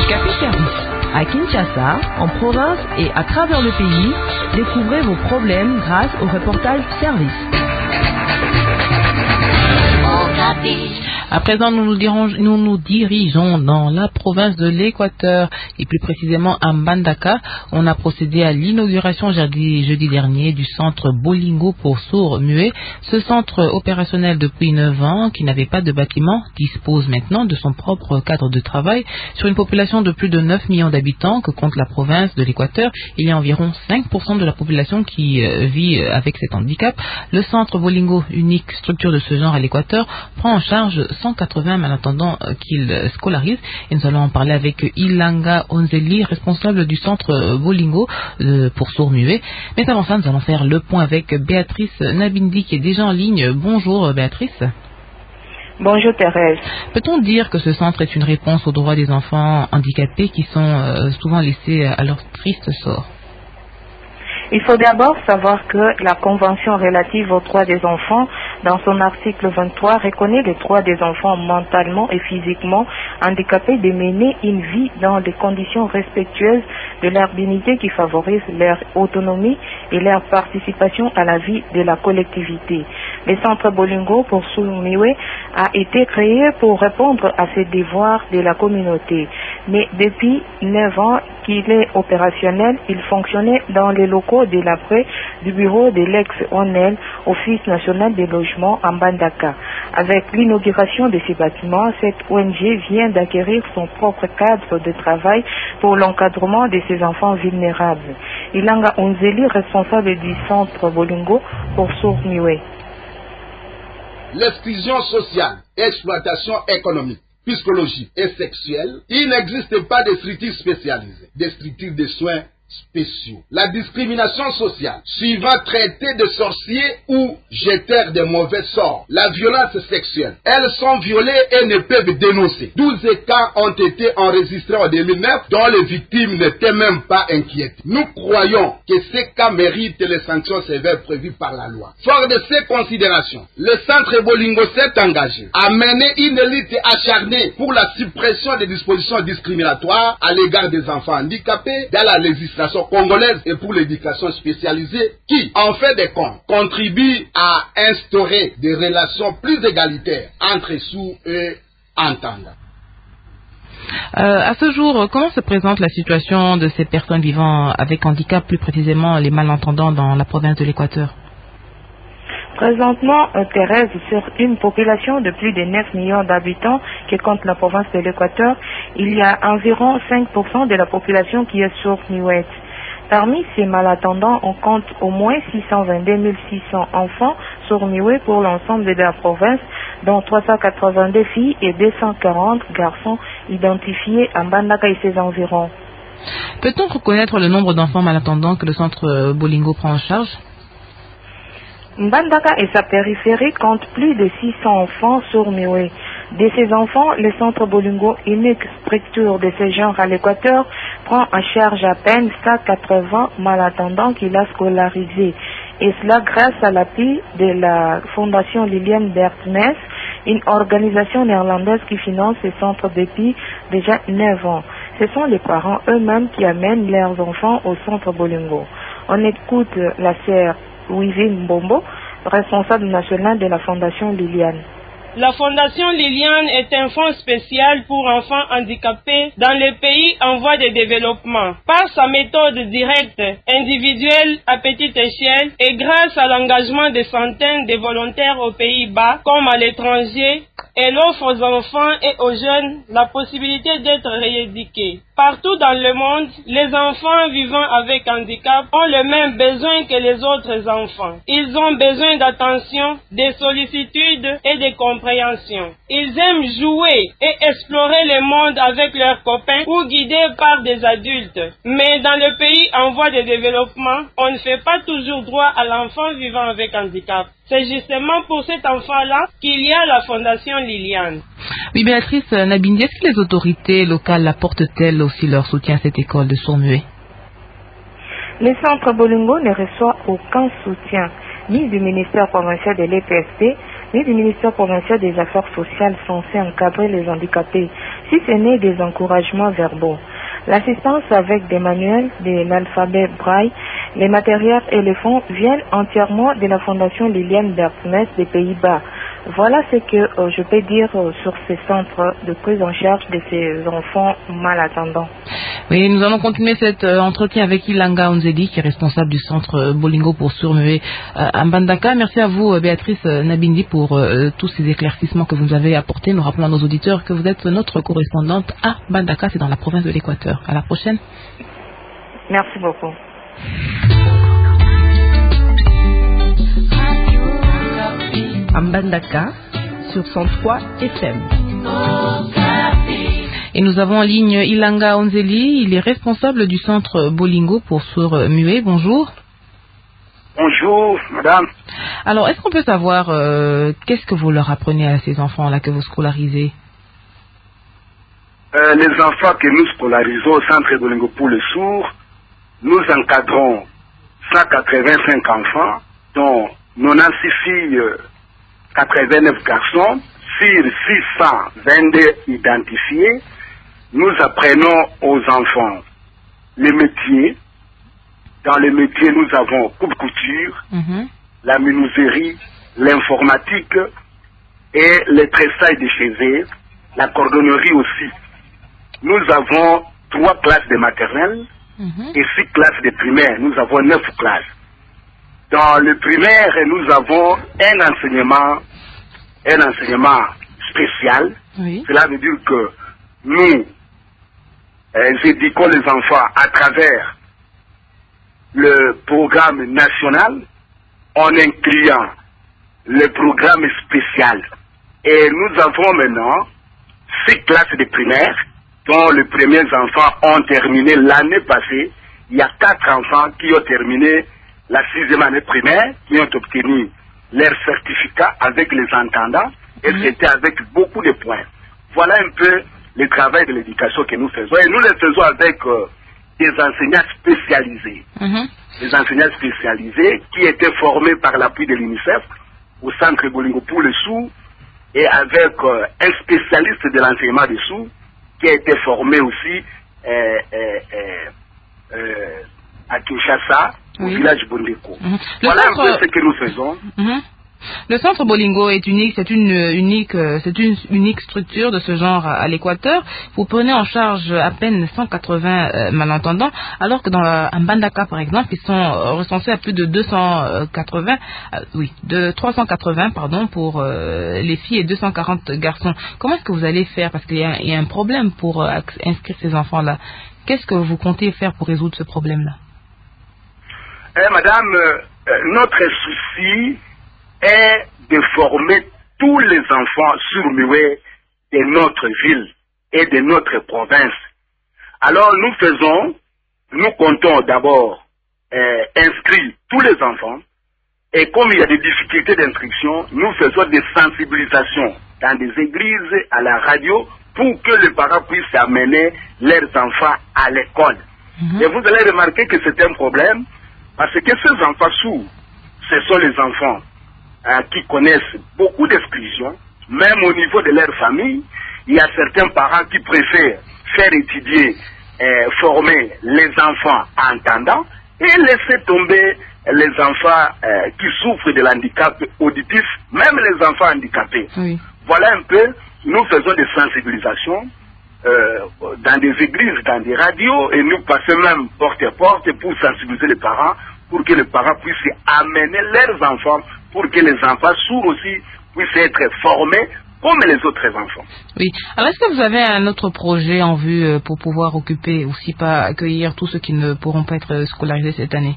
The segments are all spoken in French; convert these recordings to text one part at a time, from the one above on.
Handicapé Service. À Kinshasa, en province et à travers le pays, découvrez vos problèmes grâce au reportage Service. À présent, nous nous dirigeons dans la province de l'Équateur et plus précisément à Mbandaka. On a procédé à l'inauguration jeudi dernier du centre Bolingo pour sourds-muets. Ce centre opérationnel depuis 9 ans, qui n'avait pas de bâtiment, dispose maintenant de son propre cadre de travail. Sur une population de plus de 9 millions d'habitants que compte la province de l'Équateur, il y a environ 5% de la population qui vit avec cet handicap. Le centre Bolingo, unique structure de ce genre à l'Équateur, prend en charge 180 malentendants qu'il scolarise. Et nous allons en parler avec Ilanga Onzeli, responsable du centre Bolingo pour sourds-muets. Mais avant ça, nous allons faire le point avec Béatrice Nabindi qui est déjà en ligne. Bonjour Béatrice. Bonjour Thérèse. Peut-on dire que ce centre est une réponse aux droits des enfants handicapés qui sont souvent laissés à leur triste sort? Il faut d'abord savoir que la Convention relative aux droits des enfants, dans son article 23, reconnaît les droits des enfants mentalement et physiquement handicapés de mener une vie dans des conditions respectueuses de leur dignité qui favorisent leur autonomie et leur participation à la vie de la collectivité. Le centre Bolingo pour sourds-muets a été créé pour répondre à ces devoirs de la communauté. Mais depuis 9 ans qu'il est opérationnel, il fonctionnait dans les locaux de l'après du bureau de l'ex-ONEL, Office national des logements en Mbandaka. Avec l'inauguration de ces bâtiments, cette ONG vient d'acquérir son propre cadre de travail pour l'encadrement de ces enfants vulnérables. Ilanga Onzeli, responsable du centre Bolingo pour sourds-muets. L'exclusion sociale, exploitation économique, psychologique et sexuelle, il n'existe pas de structures spécialisées, des structures de soins spéciaux. La discrimination sociale, suivant traité de sorciers ou jeteurs de mauvais sorts, la violence sexuelle, elles sont violées et ne peuvent dénoncer. 12 cas ont été enregistrés en 2009 dont les victimes n'étaient même pas inquiètes. Nous croyons que ces cas méritent les sanctions sévères prévues par la loi. Fort de ces considérations, le centre Bolingo s'est engagé à mener une lutte acharnée pour la suppression des dispositions discriminatoires à l'égard des enfants handicapés dans la législation congolaise et pour l'éducation spécialisée qui, en fait de compte, contribue à instaurer des relations plus égalitaires entre sourds et entendants. À ce jour, comment se présente la situation de ces personnes vivant avec handicap, plus précisément les malentendants dans la province de l'Équateur? Présentement, Thérèse, sur une population de plus de 9 millions d'habitants qui compte la province de l'Équateur, il y a environ 5% de la population qui est sourds-muette. Parmi ces malentendants, on compte au moins 622 600 enfants sourds-muets pour l'ensemble de la province, dont 382 filles et 240 garçons identifiés à Mbandaka et ses environs. Peut-on reconnaître le nombre d'enfants malentendants que le centre Bolingo prend en charge? Mbandaka et sa périphérie comptent plus de 600 enfants sourds-muets. De ces enfants, le centre Bolingo, unique structure de ce genre à l'Équateur, prend en charge à peine 180 malentendants qu'il a scolarisés. Et cela grâce à l'appui de la Fondation Liliane Bertmes, une organisation néerlandaise qui finance ce centre depuis déjà 9 ans. Ce sont les parents eux-mêmes qui amènent leurs enfants au centre Bolingo. On écoute la sœur Wivine Mbombo, responsable nationale de la Fondation Liliane. La Fondation Liliane est un fonds spécial pour enfants handicapés dans les pays en voie de développement. Par sa méthode directe, individuelle, à petite échelle et grâce à l'engagement de centaines de volontaires aux Pays-Bas comme à l'étranger, elle offre aux enfants et aux jeunes la possibilité d'être rééduqués. Partout dans le monde, les enfants vivant avec handicap ont le même besoin que les autres enfants. Ils ont besoin d'attention, de sollicitude et de compréhension. Ils aiment jouer et explorer le monde avec leurs copains ou guidés par des adultes. Mais dans le pays en voie de développement, on ne fait pas toujours droit à l'enfant vivant avec handicap. C'est justement pour cet enfant-là qu'il y a la Fondation Liliane. Oui, Béatrice Nabindi, est-ce que les autorités locales apportent-elles aussi leur soutien à cette école de sourds-muets? Le centre Bolingo ne reçoit aucun soutien, ni du ministère provincial de l'EPSP, ni du ministère provincial des Affaires sociales censé encadrer les handicapés, si ce n'est des encouragements verbaux. L'assistance avec des manuels de l'alphabet braille, les matériels et les fonds viennent entièrement de la Fondation Liliane Bertens des Pays-Bas. Voilà ce que je peux dire sur ces centres de prise en charge de ces enfants malattendants. Oui, nous allons continuer cet entretien avec Ilanga Onzeli, qui est responsable du centre Bolingo pour sourds-muets à Mbandaka. Merci à vous, Béatrice Nabindi, pour tous ces éclaircissements que vous nous avez apportés. Nous rappelons à nos auditeurs que vous êtes notre correspondante à Mbandaka, c'est dans la province de l'Équateur. À la prochaine. Merci beaucoup. Mbandaka sur 103 FM. Et nous avons en ligne Ilanga Onzeli, il est responsable du centre Bolingo pour sourds-muets. Bonjour. Bonjour, madame. Alors, est-ce qu'on peut savoir qu'est-ce que vous leur apprenez à ces enfants-là que vous scolarisez? Les enfants que nous scolarisons au centre Bolingo pour les sourds, nous encadrons 185 enfants, dont 96 filles, 89 garçons, sur 622 identifiés. Nous apprenons aux enfants les métiers. Dans les métiers, nous avons coupe-couture, la menuiserie, l'informatique et le tressage de cheveux, la cordonnerie aussi. Nous avons 3 classes de maternelle et 6 classes de primaire. Nous avons 9 classes. Dans le primaire, nous avons un enseignement spécial. Oui. Cela veut dire que nous éduquons les enfants à travers le programme national en incluant le programme spécial. Et nous avons maintenant 6 classes de primaire dont les premiers enfants ont terminé l'année passée. Il y a 4 enfants qui ont terminé la 6e année primaire, qui ont obtenu leur certificat avec les entendants, et c'était avec beaucoup de points. Voilà un peu le travail de l'éducation que nous faisons. Et nous le faisons avec des enseignants spécialisés. Des enseignants spécialisés qui étaient formés par l'appui de l'UNICEF au centre Bolingo pour les sourds, et avec un spécialiste de l'enseignement des sourds qui a été formé aussi à Kinshasa, au village Bondeko. Voilà un peu ce que nous faisons. Le centre Bolingo est unique, c'est une unique structure de ce genre à l'Équateur. Vous prenez en charge à peine 180 malentendants, alors que dans Mbandaka, par exemple, ils sont recensés à plus de 380 pour les filles et 240 garçons. Comment est-ce que vous allez faire? Parce qu'il y a un problème pour inscrire ces enfants-là. Qu'est-ce que vous comptez faire pour résoudre ce problème-là? Madame, notre souci est de former tous les enfants sourds-muets de notre ville et de notre province. Alors nous comptons d'abord inscrire tous les enfants, et comme il y a des difficultés d'inscription, nous faisons des sensibilisations dans des églises, à la radio, pour que les parents puissent amener leurs enfants à l'école. Et vous allez remarquer que c'est un problème, parce que ces enfants sourds, ce sont les enfants qui connaissent beaucoup d'exclusion, même au niveau de leur famille. Il y a certains parents qui préfèrent faire étudier, former les enfants entendants et laisser tomber les enfants qui souffrent de l'handicap auditif, même les enfants handicapés. Voilà un peu, nous faisons des sensibilisations dans des églises, dans des radios, et nous passons même porte à porte pour sensibiliser les parents, pour que les parents puissent amener leurs enfants, pour que les enfants sourds aussi puissent être formés comme les autres enfants. Oui. Alors, est-ce que vous avez un autre projet en vue pour pouvoir occuper, aussi pas accueillir tous ceux qui ne pourront pas être scolarisés cette année?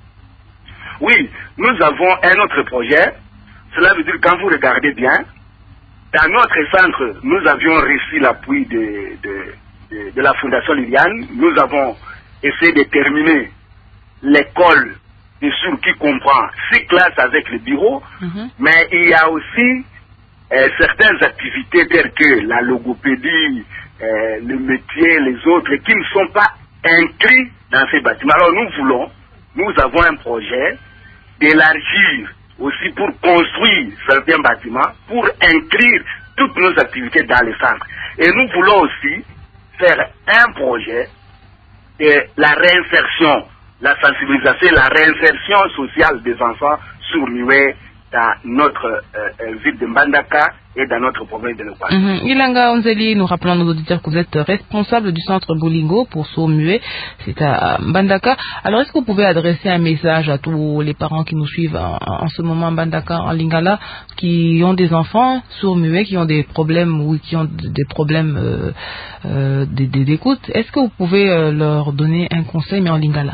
Oui, nous avons un autre projet. Cela veut dire, quand vous regardez bien, dans notre centre, nous avions reçu l'appui de la Fondation Liliane. Nous avons essayé de terminer l'école des sourds qui comprend 6 classes avec le bureau, mais il y a aussi certaines activités telles que la logopédie, le métier, les autres, qui ne sont pas inclus dans ces bâtiments. Alors nous avons un projet d'élargir aussi pour construire certains bâtiments, pour inclure toutes nos activités dans les centres. Et nous voulons aussi faire un projet de la réinsertion, la sensibilisation, la réinsertion sociale des enfants sourds-muets dans notre ville de Mbandaka et dans notre province de l'Équateur. Ilanga Onzeli, nous rappelons à nos auditeurs que vous êtes responsable du centre Bolingo pour sourds-muets, c'est à Mbandaka. Alors, est-ce que vous pouvez adresser un message à tous les parents qui nous suivent en ce moment à Mbandaka, en Lingala, qui ont des enfants sourds-muets, qui ont des problèmes ou qui ont des problèmes d'écoute? Est-ce que vous pouvez leur donner un conseil, mais en Lingala?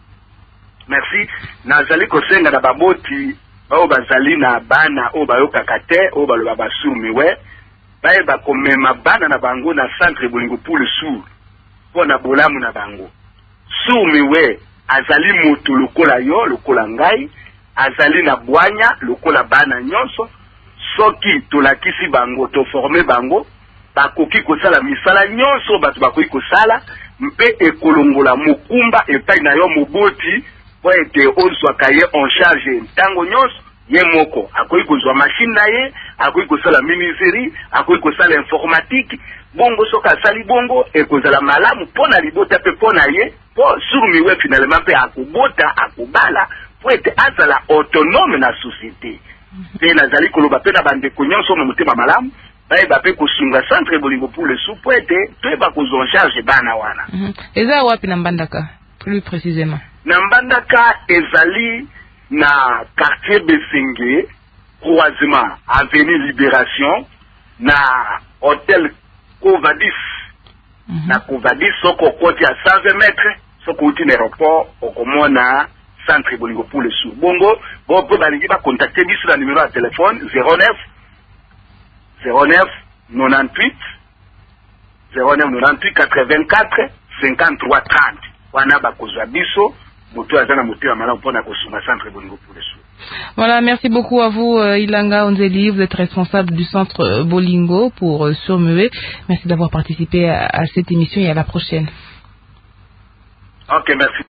Merci. Nazali kosenga na baboti bao bazali na bana o bayokaka te o baloba basourds-muets baye bakomema bana na bango na centre Bolingo pour le sourd po na bolamu na bango. Sourds-muets azali moto lokola yo lokola ngai, azali na bwanya lokola bana nyonso, soki tolakisi bango to former bango bakoki kosala misala nyonso bato bakoki kosala mpe ekolongola mokumba epai na yo moboti po ete ozwaka ye en charge ntango nyonso ye moko akoki kozwa machine na ye, akoki kosala miniserie, akoki kosala informatique, bongo soki asali bongo ekozala malamu mpo na libota mpe mpo na ye, po sourds-muets finalement mpe akobota akobala po ete azala autonome na société. Mpe nazali koloba mpe na bandeko nyonso na motema malamu bayeba mpe kosunga centre Bolingo pour le sourd po ete toyeba kozwa en charge bana wana. Eza wapi na Mbandaka plus précisément? Na Mbandaka ezali na quartier Besenge, croisement avenue Libération, na hôtel Covadis. Na Covadis soko koti à 120 mètres, soko uti aéroport okomona centre Bolingo pour le sourd. Bongo, bon balingi ba contacter biso na numéro de téléphone 09 98 84 53 30. Wana bakozwa biso. Voilà, merci beaucoup à vous Ilanga Onzeli, vous êtes responsable du centre Bolingo pour sourds-muets. Merci d'avoir participé à cette émission et à la prochaine. Ok, merci.